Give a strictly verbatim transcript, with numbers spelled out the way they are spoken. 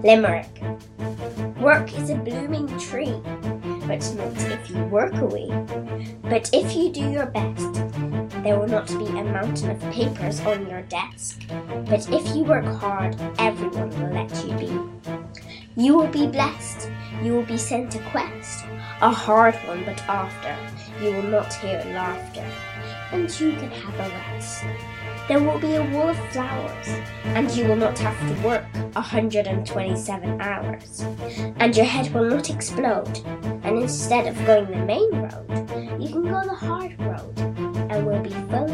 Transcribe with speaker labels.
Speaker 1: Limerick. Work is a blooming tree, but not if you work away. But if you do your best, there will not be a mountain of papers on your desk. But if you work hard, everyone will let you be. You will be blessed, you will be sent a quest, a hard one, but after you will not hear laughter, and you can have a rest. There will be a wall of flowers, and you will not have to work one hundred twenty-seven hours. And your head will not explode, and instead of going the main road, you can go the hard road, and will be full